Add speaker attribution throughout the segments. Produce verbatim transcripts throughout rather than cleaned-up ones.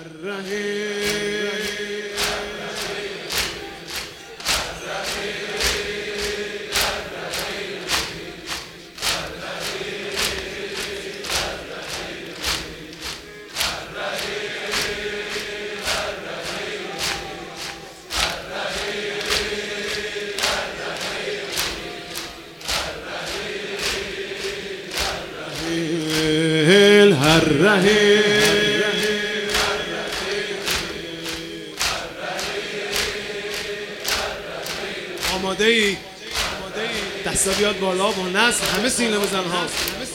Speaker 1: آماده ای؟ دستا بیاد بالا با نصر همه سینه بزن ها.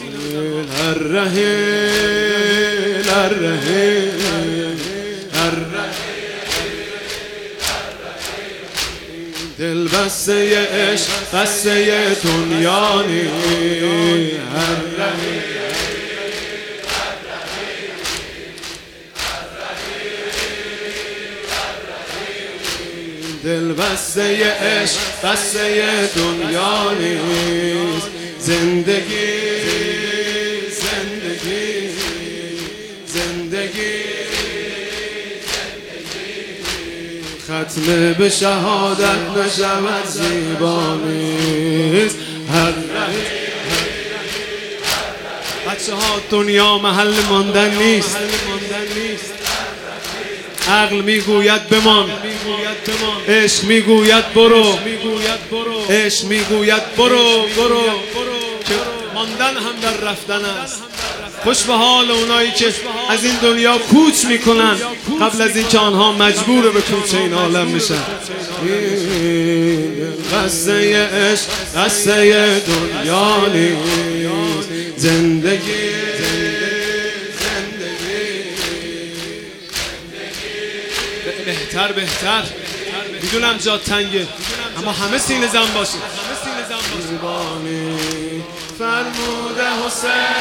Speaker 1: الرحیل الرحیل دل بسته عشق بسته دنیا نی دل بسته عشق بسته دنیا نیست. زندگی زندگی زندگی ختم به شهادت نشود زیبا نیست. هر بچه ها دنیا محل ماندن نیست. عقل میگوید بمان، عشق میگوید برو، عشق میگوید برو برو که ماندن هم در رفتن است. خوش به حال اونایی که از این دنیا کوچ میکنن قبل از این که آنها مجبور به کوچ این عالم میشن. قصه عشق قصه دنیا نیست. زندگی بهتر بهتر میدونم جا تنگه اما همه سینه زن باشه. فرموده حسین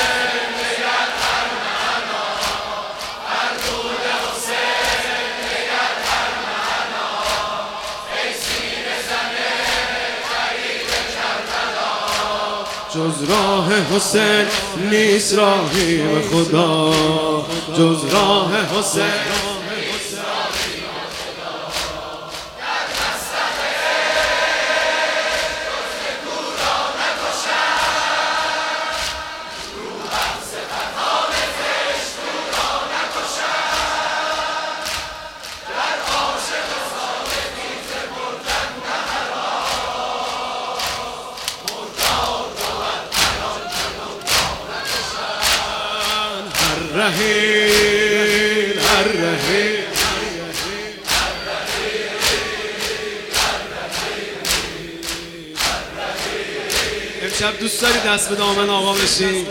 Speaker 1: جز راه حسین نیست راهی به خدا. جز راه حسین الرحیل الرحیل امشب دوست داری دست به دامن آقا بشی؟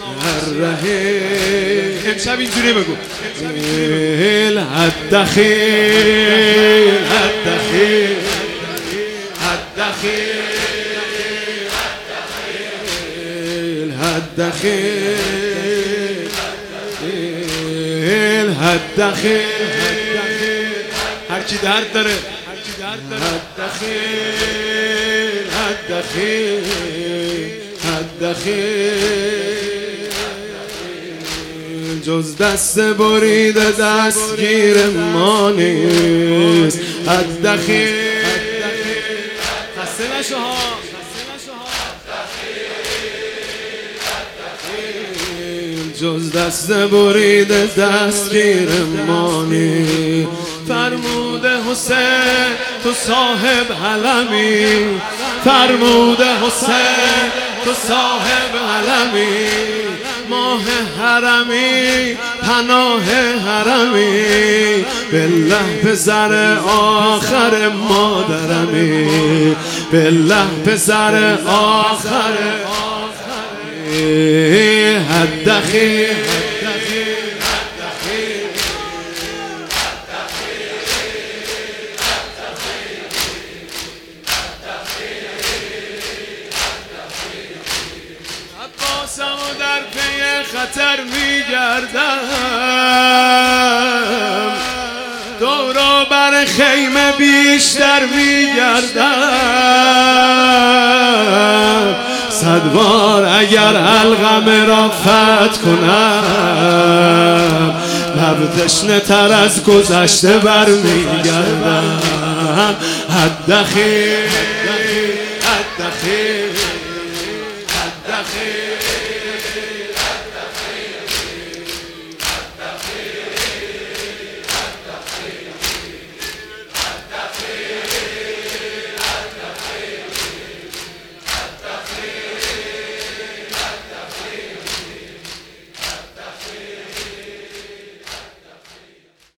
Speaker 1: الرحیل امشب اینجوری بگو الدخیل الدخیل الدخیل الدخیل الدخیل الدخیل هر کی درد داره الدخیل الدخیل الدخیل جز دست بریده دستگیر ما نیست. الدخیل خسته نشو ها جز دست بریده دستگیر مانی. فرموده حسین تو صاحب حلمی. فرموده حسین تو صاحب حلمی. ماه حرمی پناه حرمی. بالله پسر آخر مادرمی. بالله پسر آخر الدخیل عباسم و در پی خطر میگردم. دورا بر خیمه بیشتر میگردم. صد بار اگر حلقم را فتح کنم لب تشنه تر از گذشته برمیگردم. حد خیر حد خیر حد خیر